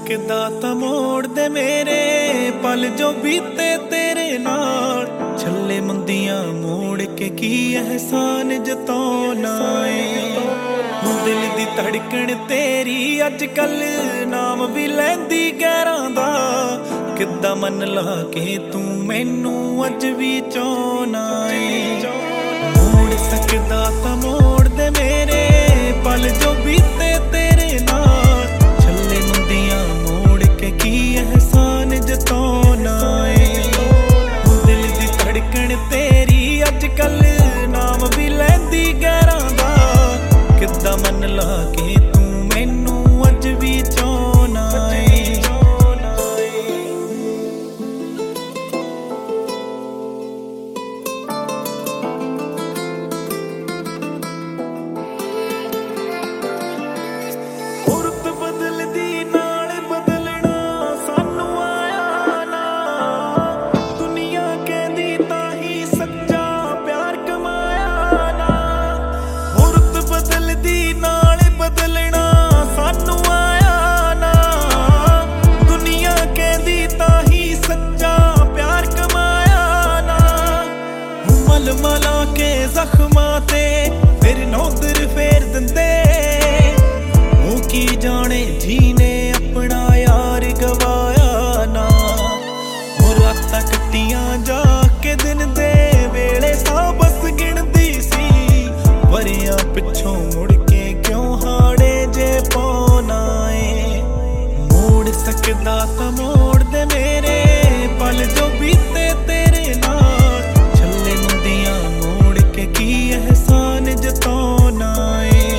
ਸਕਦਾ ਤਾਂ ਮੋੜ ਦੇ ਮੇਰੇ ਪਲ ਜੋ ਬੀਤੇ ਤੇਰੇ ਨਾਲ। ਛੱਲੇ ਮੁੰਦੀਆਂ ਮੋੜ ਕੇ ਕੀ ਅਹਿਸਾਨ ਜਤਾਉਣਾ ਏ। ਦਿਲ ਦੀ ਧੜਕਣ ਤੇਰੀ ਅੱਜ ਕੱਲ ਨਾਮ ਵੀ ਲੈਂਦੀ ਗੈਰਾਂ ਦਾ। ਕਿੱਦਾਂ ਮੰਨ ਲਾ ਕੇ ਤੂੰ ਮੈਨੂੰ ਅੱਜ ਵੀ ਚਾਹੁੰਨਾ ਏ। ਮੋੜ ਸਕਦਾ ਤਾਂ ਮੋੜ ਦੇ ਮੇਰੇ ਪਲ ਜੋ ਬੀਤੇ ਤੇਰੇ ਨਾਲ। ਛੱਲੇ ਮੁੰਦੀਆਂ ਮੋੜ ਕੇ ਕੀ ਅਹਿਸਾਨ ਜਤਾਉਣਾ ਏ। ਦਿਲ ਦੀ ਧੜਕਣ ਤੇਰੀ ਅੱਜ ਕੱਲ ਨਾਮ ਵੀ ਲੈਂਦੀ ਗੈਰਾਂ ਦਾ। ਕਿੱਦਾਂ ਮੰਨ ਲਾ ਕੇ ਤੂੰ ਮੈਨੂੰ ਅੱਜ ਵੀ ਚਾਹੁੰਨਾ ਏ। ਮਲਾ ਕੇ ਜ਼ਖਮਾਂ ਤੇ ਫਿਰ ਨੌਦਰ ਫੇਰ ਦਿੰਦੇ। ਉਹ ਕੀ ਜਾਣੇ ਜੀਨੇ ਆਪਣਾ ਯਾਰ ਗਵਾਇਆ ਨਾ। ਉਹ ਰਾਤਾਂ ਕੱਟੀਆਂ ਜਾ ਕੇ ਦਿਨ ਦੇ ਵੇਲੇ ਸਾਂ ਬਸ ਗਿਣਦੀ ਸੀ। ਵਰਿਆਂ ਪਿੱਛੋਂ ਮੁੜ ਕੇ ਕਿਉਂ ਹਾੜੇ ਜੇ ਪਾਉਣਾ ਏ। ਮੋੜ ਸਕਦਾ ਤਾਂ ਮੋੜ ਦੇ ਮੇਰੇ ਪਲ ਜੋ ਬੀਤੇ ਤੇਰੇ ਨਾਲ। ਕੀ ਅਹਿਸਾਨ ਜਤਾਉਣਾ ਏ।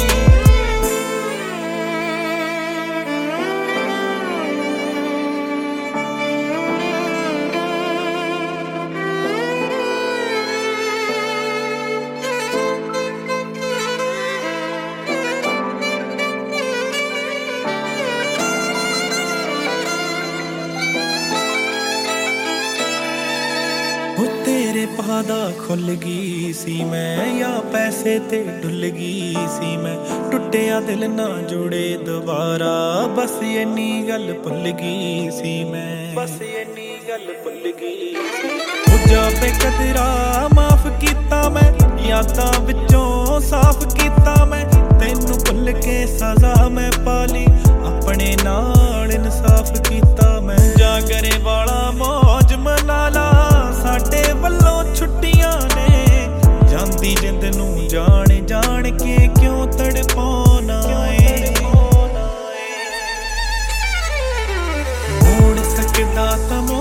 ਤੇਰੇ ਪਾਦਾ ਖੁੱਲ ਗਈ ਸੀ ਮੈਂ ਜਾਂ ਪੈਸੇ ਤੇ ਡੁੱਲ ਗਈ ਸੀ ਮੈਂ। ਟੁੱਟਿਆ ਦਿਲ ਨਾ ਜੁੜੇ ਦੁਬਾਰਾ ਬਸ ਇੰਨੀ ਗੱਲ ਭੁੱਲ ਗਈ ਸੀ ਮੈਂ। ਬਸ ਇੰਨੀ ਗੱਲ ਭੁੱਲ ਗਈ ਸੀ। ਹੋ ਜਾਵੇ ਕਦਰਾ ਮਾਫ ਕੀਤਾ ਮੈਂ ਯਾਦਾਂ ਵਿੱਚੋਂ ਸਾਫ਼ ਕੀਤਾ ਮੈਂ। ਤੈਨੂੰ ਭੁੱਲ ਕੇ ਸਜ਼ਾ ਮੈਂ ਪਾਲੀ ਆਪਣੇ ਨਾਲ ਇਨਸਾਫ ਕੀਤਾ ਮੈਂ। ਜਾਗਰੇ ਵਾਲਾ ਮੌਜ ਮਨਾ ਲਾ ਸਾਡੇ ਵੱਲੋਂ ਛੁੱਟੀਆਂ ਨੇ। ਜਾਂਦੀ ਜਿੰਦ ਨੂੰ ਜਾਣ ਜਾਣ ਕੇ ਕਿਉਂ ਤੜਪਾਉਣਾ ਏ। ਮੋੜ ਸਕਦਾ ਤਾਂ